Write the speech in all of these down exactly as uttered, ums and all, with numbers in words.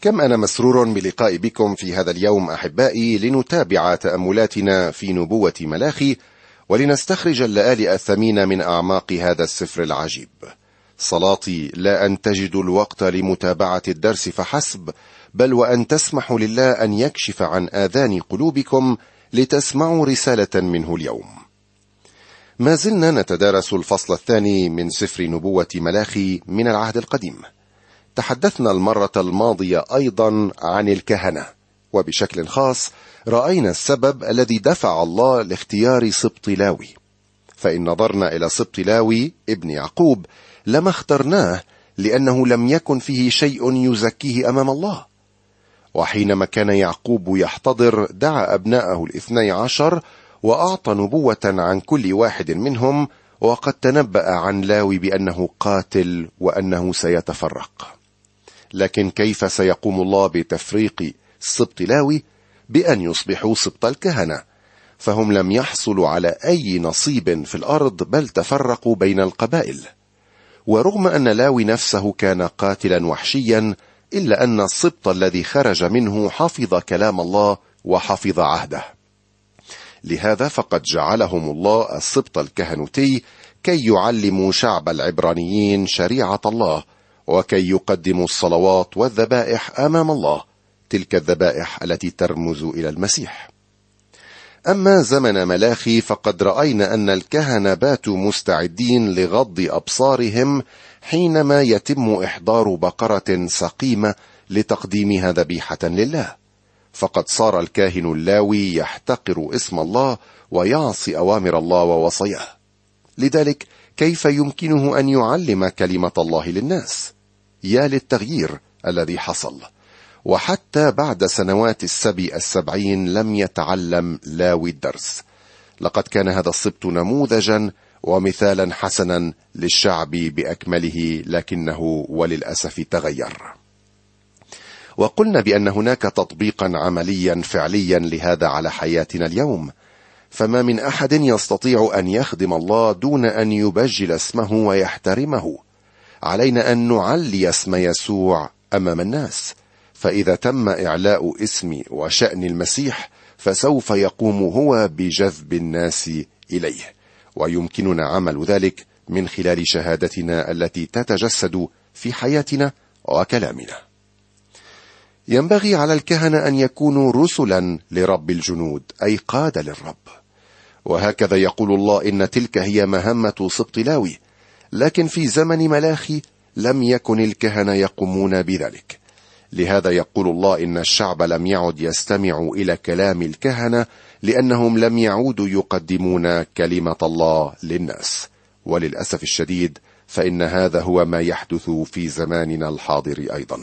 كم أنا مسرور بلقاء بكم في هذا اليوم أحبائي، لنتابع تأملاتنا في نبوة ملاخي ولنستخرج اللآلئ الثمينة من أعماق هذا السفر العجيب. صلاتي لا أن تجدوا الوقت لمتابعة الدرس فحسب، بل وأن تسمحوا لله أن يكشف عن آذان قلوبكم لتسمعوا رسالة منه اليوم. ما زلنا نتدارس الفصل الثاني من سفر نبوة ملاخي من العهد القديم. تحدثنا المرة الماضية أيضا عن الكهنة، وبشكل خاص رأينا السبب الذي دفع الله لاختيار سبط لاوي. فإن نظرنا إلى سبط لاوي ابن يعقوب لما اخترناه لأنه لم يكن فيه شيء يزكيه أمام الله. وحينما كان يعقوب يحتضر دعا أبناءه الاثني عشر وأعطى نبوة عن كل واحد منهم، وقد تنبأ عن لاوي بأنه قاتل وأنه سيتفرق. لكن كيف سيقوم الله بتفريق سبط لاوي؟ بأن يصبحوا سبط الكهنة، فهم لم يحصلوا على أي نصيب في الأرض بل تفرقوا بين القبائل. ورغم أن لاوي نفسه كان قاتلا وحشيا، إلا أن السبط الذي خرج منه حفظ كلام الله وحفظ عهده. لهذا فقد جعلهم الله السبط الكهنوتي كي يعلموا شعب العبرانيين شريعة الله، وكي يقدموا الصلوات والذبائح أمام الله، تلك الذبائح التي ترمز إلى المسيح. أما زمن ملاخي فقد رأينا أن الكهنة باتوا مستعدين لغض أبصارهم حينما يتم إحضار بقرة سقيمة لتقديمها ذبيحة لله. فقد صار الكاهن اللاوي يحتقر اسم الله ويعصي أوامر الله ووصاياه. لذلك كيف يمكنه أن يعلم كلمة الله للناس؟ يا للتغيير الذي حصل. وحتى بعد سنوات السبي السبعين لم يتعلم لاوي الدرس. لقد كان هذا السبط نموذجا ومثالا حسنا للشعب بأكمله، لكنه وللأسف تغير. وقلنا بأن هناك تطبيقا عمليا فعليا لهذا على حياتنا اليوم. فما من أحد يستطيع أن يخدم الله دون أن يبجل اسمه ويحترمه. علينا أن نعلي اسم يسوع أمام الناس، فإذا تم إعلاء اسم وشأن المسيح فسوف يقوم هو بجذب الناس إليه، ويمكننا عمل ذلك من خلال شهادتنا التي تتجسد في حياتنا وكلامنا. ينبغي على الكهنة أن يكونوا رسلا لرب الجنود، أي قادة للرب. وهكذا يقول الله إن تلك هي مهمة سبط لاوي. لكن في زمن ملاخي لم يكن الكهنة يقومون بذلك. لهذا يقول الله إن الشعب لم يعد يستمع إلى كلام الكهنة، لأنهم لم يعودوا يقدمون كلمة الله للناس. وللأسف الشديد فإن هذا هو ما يحدث في زماننا الحاضر أيضا.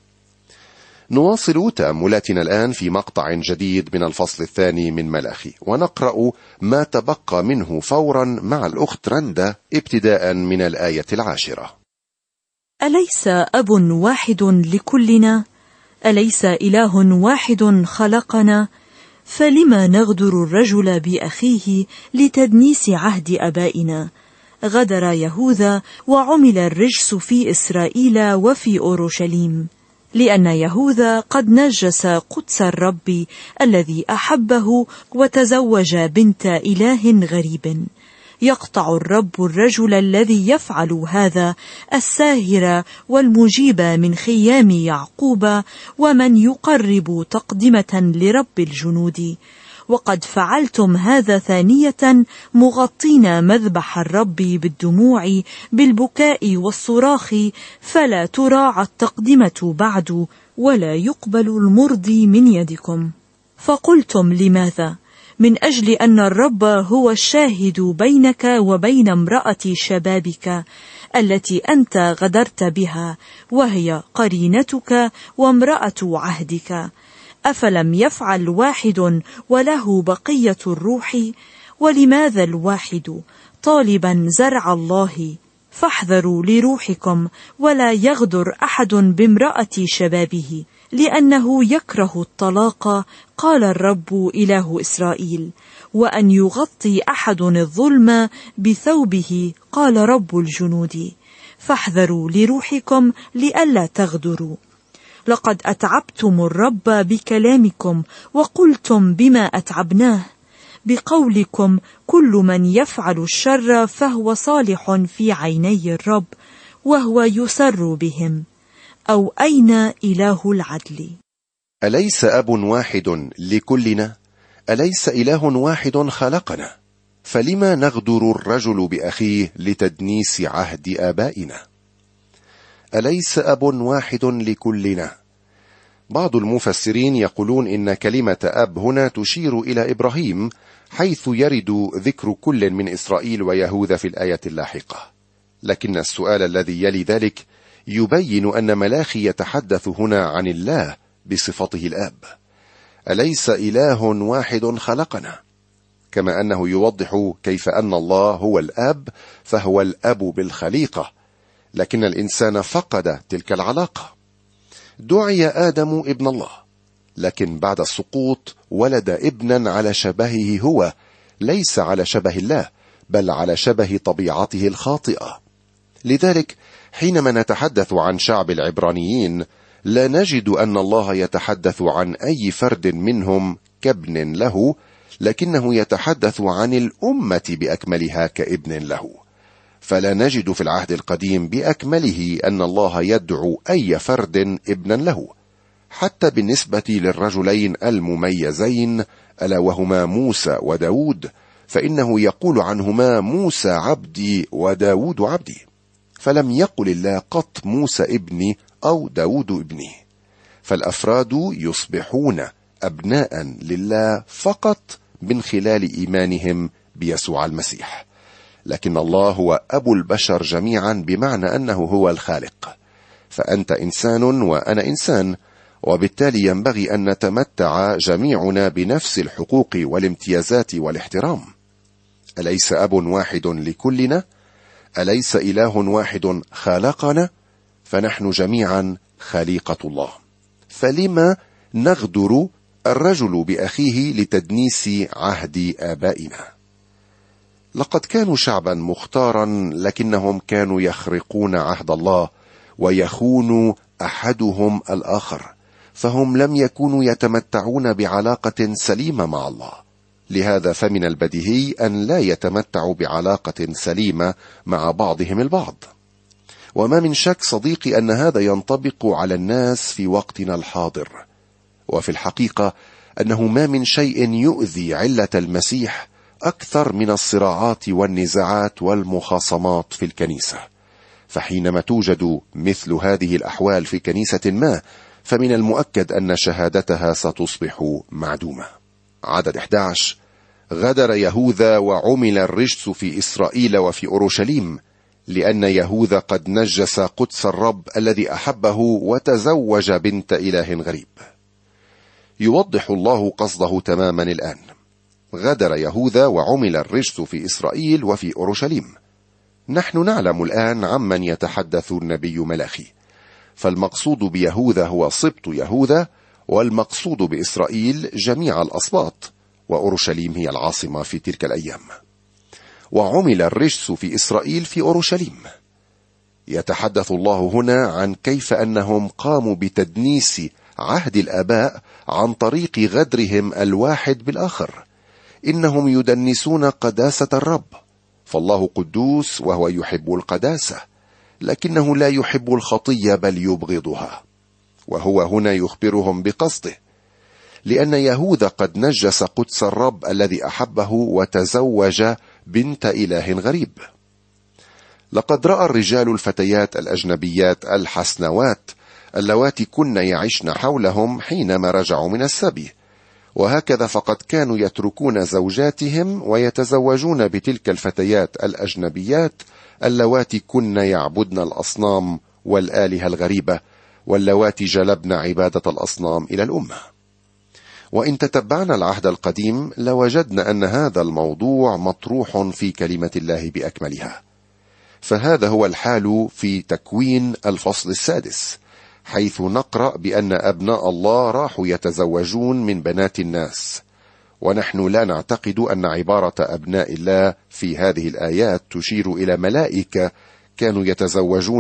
نواصل تأملاتنا الآن في مقطع جديد من الفصل الثاني من ملاخي، ونقرأ ما تبقى منه فورا مع الأخت رندا ابتداء من الآية العاشرة. أليس أب واحد لكلنا؟ أليس إله واحد خلقنا؟ فلما نغدر الرجل بأخيه لتدنيس عهد أبائنا؟ غدر يهوذا وعمل الرجس في إسرائيل وفي أورشليم، لأن يهوذا قد نجس قدس الرب الذي أحبه وتزوج بنت إله غريب. يقطع الرب الرجل الذي يفعل هذا، الساهر والمجيب من خيام يعقوب، ومن يقرب تقدمة لرب الجنود. وقد فعلتم هذا ثانية، مغطين مذبح الرب بالدموع بالبكاء والصراخ، فلا تراعى التقدمة بعد، ولا يقبل المرضي من يدكم. فقلتم لماذا؟ من أجل أن الرب هو الشاهد بينك وبين امرأة شبابك التي أنت غدرت بها، وهي قرينتك وامرأة عهدك. أفلم يفعل واحد وله بقية الروح؟ ولماذا الواحد طالبا زرع الله؟ فاحذروا لروحكم، ولا يغدر أحد بامرأة شبابه، لأنه يكره الطلاق، قال الرب إله إسرائيل، وأن يغطي أحد الظلم بثوبه، قال رب الجنود. فاحذروا لروحكم لئلا تغدروا. لقد أتعبتم الرب بكلامكم وقلتم بما أتعبناه، بقولكم كل من يفعل الشر فهو صالح في عيني الرب وهو يسر بهم. أو أين إله العدل؟ أليس أب واحد لكلنا؟ أليس إله واحد خلقنا؟ فلما نغدر الرجل بأخيه لتدنيس عهد آبائنا؟ أليس أب واحد لكلنا؟ بعض المفسرين يقولون إن كلمة أب هنا تشير إلى إبراهيم، حيث يرد ذكر كل من إسرائيل ويهوذا في الآية اللاحقة. لكن السؤال الذي يلي ذلك يبين أن ملاخي يتحدث هنا عن الله بصفته الآب. أليس إله واحد خلقنا؟ كما أنه يوضح كيف أن الله هو الآب فهو الأب بالخليقة، لكن الإنسان فقد تلك العلاقة. دعي آدم ابن الله، لكن بعد السقوط ولد ابنا على شبهه هو، ليس على شبه الله بل على شبه طبيعته الخاطئة. لذلك حينما نتحدث عن شعب العبرانيين لا نجد أن الله يتحدث عن أي فرد منهم كابن له، لكنه يتحدث عن الأمة بأكملها كابن له. فلا نجد في العهد القديم بأكمله أن الله يدعو أي فرد ابنا له، حتى بالنسبة للرجلين المميزين ألا وهما موسى وداود، فإنه يقول عنهما موسى عبدي وداود عبدي، فلم يقل الله قط موسى ابني أو داود ابني. فالأفراد يصبحون أبناء لله فقط من خلال إيمانهم بيسوع المسيح، لكن الله هو أبو البشر جميعا، بمعنى أنه هو الخالق. فأنت إنسان وأنا إنسان، وبالتالي ينبغي أن نتمتع جميعنا بنفس الحقوق والامتيازات والاحترام. أليس أب واحد لكلنا؟ أليس إله واحد خلقنا؟ فنحن جميعا خليقة الله. فلما نغدر الرجل بأخيه لتدنيس عهد آبائنا؟ لقد كانوا شعبا مختارا، لكنهم كانوا يخرقون عهد الله ويخون أحدهم الآخر، فهم لم يكونوا يتمتعون بعلاقة سليمة مع الله. لهذا فمن البديهي أن لا يتمتعوا بعلاقة سليمة مع بعضهم البعض. وما من شك صديقي أن هذا ينطبق على الناس في وقتنا الحاضر. وفي الحقيقة أنه ما من شيء يؤذي علة المسيح أكثر من الصراعات والنزاعات والمخاصمات في الكنيسة. فحينما توجد مثل هذه الأحوال في كنيسة ما، فمن المؤكد أن شهادتها ستصبح معدومة. عدد أحد عشر: غدر يهوذا وعمل الرجس في إسرائيل وفي أورشليم، لأن يهوذا قد نجس قدس الرب الذي أحبه وتزوج بنت إله غريب. يوضح الله قصده تماما الآن. غدر يهوذا وعمل الرجس في إسرائيل وفي أورشليم. نحن نعلم الآن عمن يتحدث النبي ملاخي، فالمقصود بيهوذا هو سبط يهوذا، والمقصود بإسرائيل جميع الأسباط، وأورشليم هي العاصمة في تلك الأيام. وعمل الرجس في إسرائيل في أورشليم. يتحدث الله هنا عن كيف أنهم قاموا بتدنيس عهد الآباء عن طريق غدرهم الواحد بالآخر. إنهم يدنسون قداسة الرب، فالله قدوس وهو يحب القداسة، لكنه لا يحب الخطية بل يبغضها. وهو هنا يخبرهم بقصده، لأن يهوذا قد نجس قدس الرب الذي أحبه وتزوج بنت إله غريب. لقد رأى الرجال الفتيات الأجنبيات الحسنوات اللواتي كن يعشن حولهم حينما رجعوا من السبي، وهكذا فقد كانوا يتركون زوجاتهم ويتزوجون بتلك الفتيات الأجنبيات اللواتي كن يعبدن الأصنام والآلهة الغريبة، واللواتي جلبن عبادة الأصنام إلى الأمة. وإن تتبعنا العهد القديم لوجدنا أن هذا الموضوع مطروح في كلمة الله بأكملها. فهذا هو الحال في تكوين الفصل السادس، حيث نقرأ بأن أبناء الله راحوا يتزوجون من بنات الناس. ونحن لا نعتقد أن عبارة أبناء الله في هذه الآيات تشير إلى ملائكة كانوا يتزوجون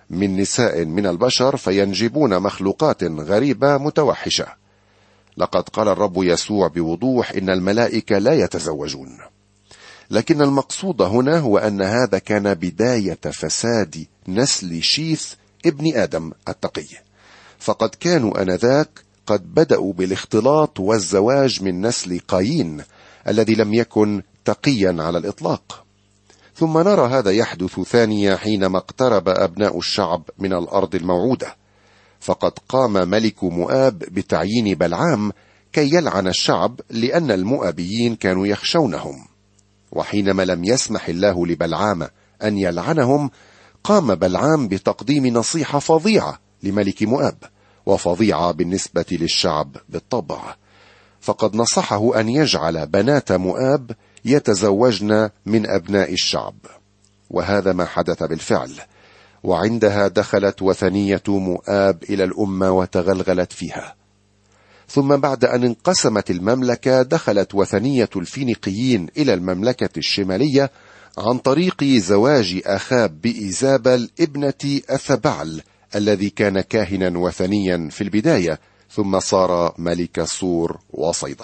من نساء من البشر فينجبون مخلوقات غريبة متوحشة. لقد قال الرب يسوع بوضوح إن الملائكة لا يتزوجون، لكن المقصود هنا هو أن هذا كان بداية فساد نسل شيث ابن آدم التقي، فقد كانوا آنذاك قد بدأوا بالاختلاط والزواج من نسل قايين الذي لم يكن تقيا على الإطلاق. ثم نرى هذا يحدث ثانية حينما اقترب أبناء الشعب من الأرض الموعودة، فقد قام ملك مؤاب بتعيين بلعام كي يلعن الشعب لأن المؤابيين كانوا يخشونهم. وحينما لم يسمح الله لبلعام أن يلعنهم، قام بلعام بتقديم نصيحة فظيعة لملك مؤاب، وفظيعة بالنسبة للشعب بالطبع، فقد نصحه أن يجعل بنات مؤاب يتزوجن من أبناء الشعب، وهذا ما حدث بالفعل. وعندها دخلت وثنية مؤاب إلى الأمة وتغلغلت فيها. ثم بعد أن انقسمت المملكة دخلت وثنية الفينيقيين إلى المملكة الشمالية عن طريق زواج أخاب بإيزابل ابنة أثبعل الذي كان كاهنا وثنيا في البداية، ثم صار ملك سور وصيدا.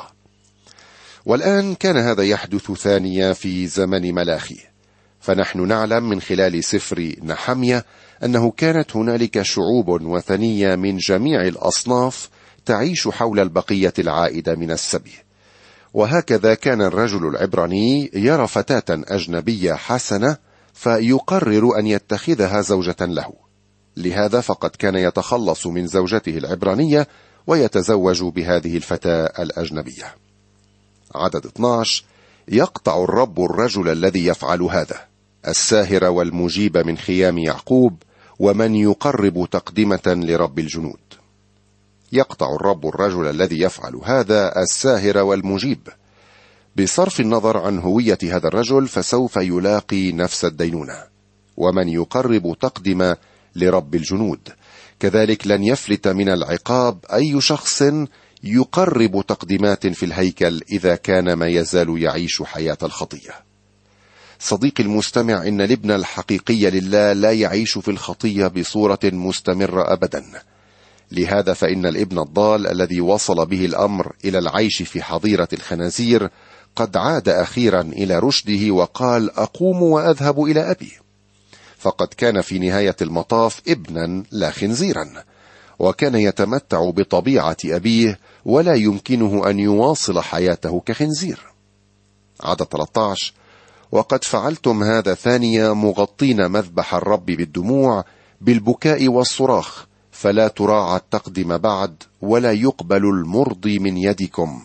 والآن كان هذا يحدث ثانية في زمن ملاخي، فنحن نعلم من خلال سفر نحمية أنه كانت هنالك شعوب وثنية من جميع الأصناف تعيش حول البقية العائدة من السبي. وهكذا كان الرجل العبراني يرى فتاة أجنبية حسنة فيقرر أن يتخذها زوجة له، لهذا فقد كان يتخلص من زوجته العبرانية ويتزوج بهذه الفتاة الأجنبية. عدد اثني عشر: يقطع الرب الرجل الذي يفعل هذا، الساهر والمجيب من خيام يعقوب، ومن يقرب تقدمة لرب الجنود. يقطع الرب الرجل الذي يفعل هذا، الساهر والمجيب. بصرف النظر عن هوية هذا الرجل فسوف يلاقي نفس الدينونة. ومن يقرب تقدمة لرب الجنود، كذلك لن يفلت من العقاب أي شخص يقرب تقديمات في الهيكل إذا كان ما يزال يعيش حياة الخطية. صديقي المستمع، إن الابن الحقيقي لله لا يعيش في الخطية بصورة مستمرة أبدا. لهذا فإن الابن الضال الذي وصل به الأمر إلى العيش في حظيرة الخنازير قد عاد أخيرا إلى رشده وقال: أقوم وأذهب إلى أبي. فقد كان في نهاية المطاف ابنا لا خنزيرا، وكان يتمتع بطبيعة أبيه ولا يمكنه أن يواصل حياته كخنزير. عدد ثلاثة عشر: وقد فعلتم هذا ثانية مغطين مذبح الرب بالدموع بالبكاء والصراخ، فلا تراعى التقدم بعد ولا يقبل المرضي من يدكم.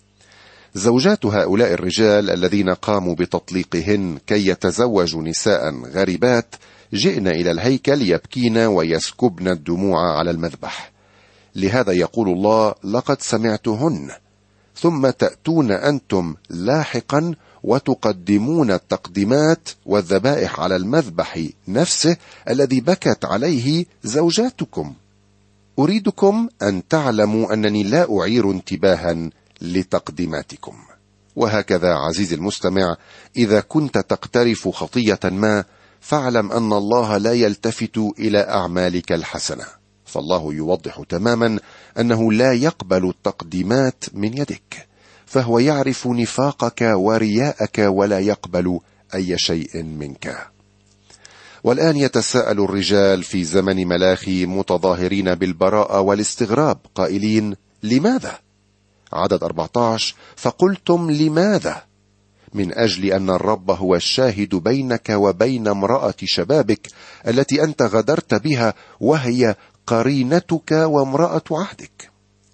زوجات هؤلاء الرجال الذين قاموا بتطليقهن كي يتزوجوا نساء غريبات جئن إلى الهيكل يبكين ويسكبن الدموع على المذبح. لهذا يقول الله: لقد سمعتهن، ثم تأتون أنتم لاحقا وتقدمون التقديمات والذبائح على المذبح نفسه الذي بكت عليه زوجاتكم. أريدكم أن تعلموا أنني لا أعير انتباها لتقديماتكم. وهكذا عزيزي المستمع، إذا كنت تقترف خطية ما فاعلم أن الله لا يلتفت إلى أعمالك الحسنة، فالله يوضح تماما أنه لا يقبل التقديمات من يدك، فهو يعرف نفاقك ورياءك ولا يقبل أي شيء منك. والآن يتساءل الرجال في زمن ملاخي متظاهرين بالبراءة والاستغراب قائلين: لماذا؟ عدد أربعة عشر: فقلتم لماذا؟ من أجل أن الرب هو الشاهد بينك وبين امرأة شبابك التي أنت غدرت بها، وهي قرينتك وامرأة عهدك.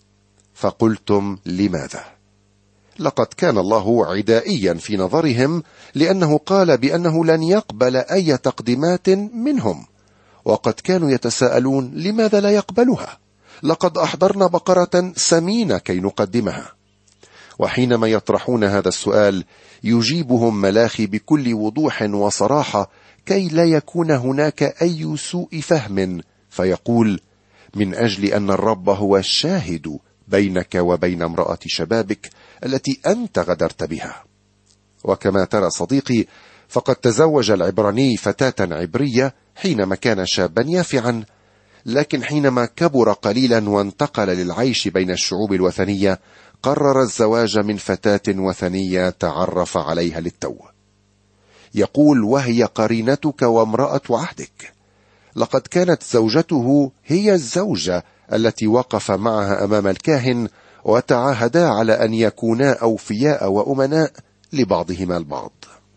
فقلتم لماذا؟ لقد كان الله عدائيا في نظرهم، لأنه قال بأنه لن يقبل أي تقديمات منهم، وقد كانوا يتساءلون: لماذا لا يقبلها؟ لقد أحضرنا بقرة سمينة كي نقدمها. وحينما يطرحون هذا السؤال يجيبهم ملاخي بكل وضوح وصراحة كي لا يكون هناك أي سوء فهم، فيقول: من أجل أن الرب هو الشاهد بينك وبين امرأة شبابك التي أنت غدرت بها. وكما ترى صديقي، فقد تزوج العبراني فتاة عبرية حينما كان شابا يافعا، لكن حينما كبر قليلا وانتقل للعيش بين الشعوب الوثنية قرر الزواج من فتاة وثنية تعرف عليها للتو. يقول: وهي قرينتك وامرأة عهدك. لقد كانت زوجته هي الزوجة التي وقف معها أمام الكاهن وتعاهدا على أن يكونا أوفياء وأمناء لبعضهما البعض.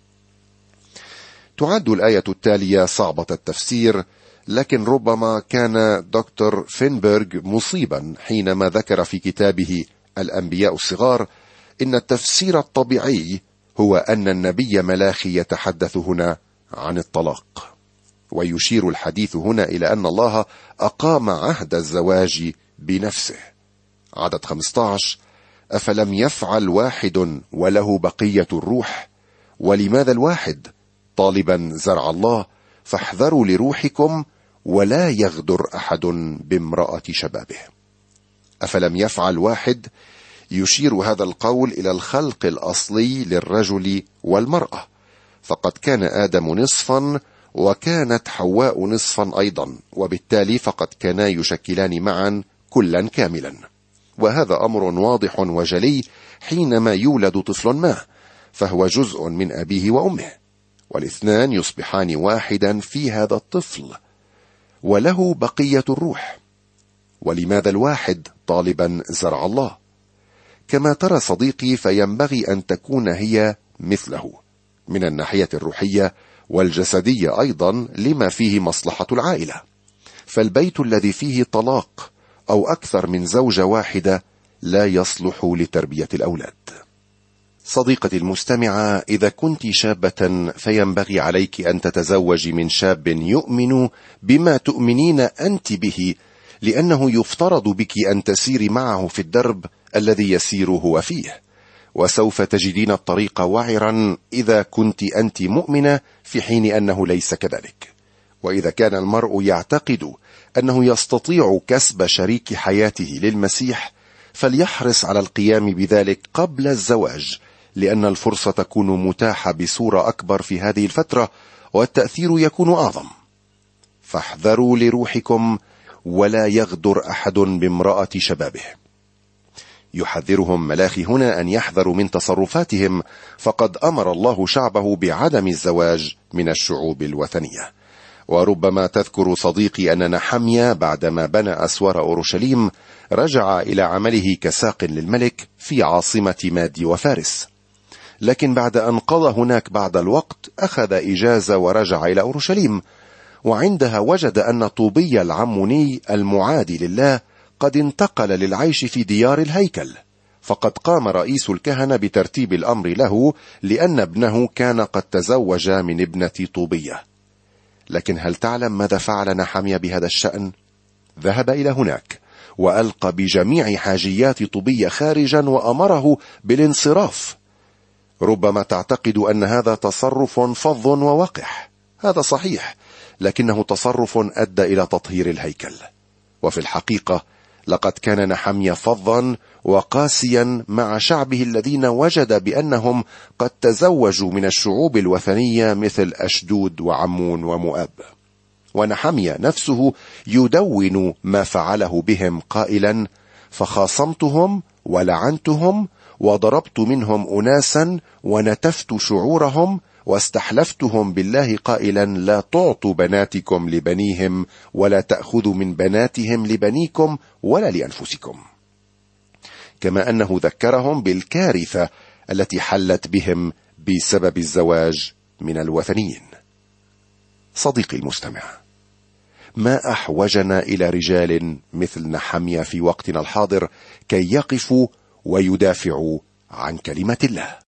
تعد الآية التالية صعبة التفسير، لكن ربما كان دكتور فينبرغ مصيبا حينما ذكر في كتابه الأنبياء الصغار إن التفسير الطبيعي هو أن النبي ملاخي يتحدث هنا عن الطلاق، ويشير الحديث هنا إلى أن الله أقام عهد الزواج بنفسه. عدد خمسة عشر: أفلم يفعل واحد وله بقية الروح؟ ولماذا الواحد؟ طالبا زرع الله، فاحذروا لروحكم ولا يغدر أحد بامرأة شبابه. أفلم يفعل واحد يشير هذا القول إلى الخلق الأصلي للرجل والمرأة، فقد كان آدم نصفا وكانت حواء نصفا أيضا، وبالتالي فقد كانا يشكلان معا كلا كاملا. وهذا أمر واضح وجلي حينما يولد طفل ما، فهو جزء من أبيه وأمه، والاثنان يصبحان واحدا في هذا الطفل وله بقية الروح. ولماذا الواحد؟ طالبا زرع الله. كما ترى صديقي، فينبغي أن تكون هي مثله من الناحية الروحية والجسدية أيضا، لما فيه مصلحة العائلة. فالبيت الذي فيه طلاق أو أكثر من زوجة واحدة لا يصلح لتربية الأولاد. صديقتي المستمعة، إذا كنت شابة فينبغي عليك أن تتزوجي من شاب يؤمن بما تؤمنين أنت به، لأنه يفترض بك أن تسيري معه في الدرب الذي يسير هو فيه، وسوف تجدين الطريق وعرا إذا كنت أنت مؤمنة في حين أنه ليس كذلك. وإذا كان المرء يعتقد أنه يستطيع كسب شريك حياته للمسيح، فليحرص على القيام بذلك قبل الزواج، لأن الفرصة تكون متاحة بصورة أكبر في هذه الفترة، والتأثير يكون أعظم. فاحذروا لروحكم ولا يغدر أحد بامرأة شبابه. يحذرهم ملاخي هنا أن يحذروا من تصرفاتهم، فقد أمر الله شعبه بعدم الزواج من الشعوب الوثنية. وربما تذكر صديقي أن نحميا بعدما بنى أسوار أورشليم رجع إلى عمله كساق للملك في عاصمة مادي وفارس، لكن بعد أن قضى هناك بعد الوقت أخذ إجازة ورجع إلى أورشليم، وعندها وجد أن طوبيا العموني المعادي لله قد انتقل للعيش في ديار الهيكل، فقد قام رئيس الكهنة بترتيب الأمر له لأن ابنه كان قد تزوج من ابنة طوبية. لكن هل تعلم ماذا فعل نحميا بهذا الشأن؟ ذهب إلى هناك وألقى بجميع حاجيات طوبية خارجا وأمره بالانصراف. ربما تعتقد أن هذا تصرف فظ ووقح، هذا صحيح، لكنه تصرف أدى إلى تطهير الهيكل. وفي الحقيقة لقد كان نحميا فظا وقاسيا مع شعبه الذين وجد بأنهم قد تزوجوا من الشعوب الوثنية مثل أشدود وعمون ومؤاب. ونحميا نفسه يدون ما فعله بهم قائلا: فخاصمتهم ولعنتهم وضربت منهم أناسا ونتفت شعورهم واستحلفتهم بالله قائلا: لا تعطوا بناتكم لبنيهم ولا تأخذوا من بناتهم لبنيكم ولا لأنفسكم. كما أنه ذكرهم بالكارثة التي حلت بهم بسبب الزواج من الوثنيين. صديقي المستمع، ما أحوجنا إلى رجال مثل نحميا في وقتنا الحاضر كي يقفوا ويدافعوا عن كلمة الله.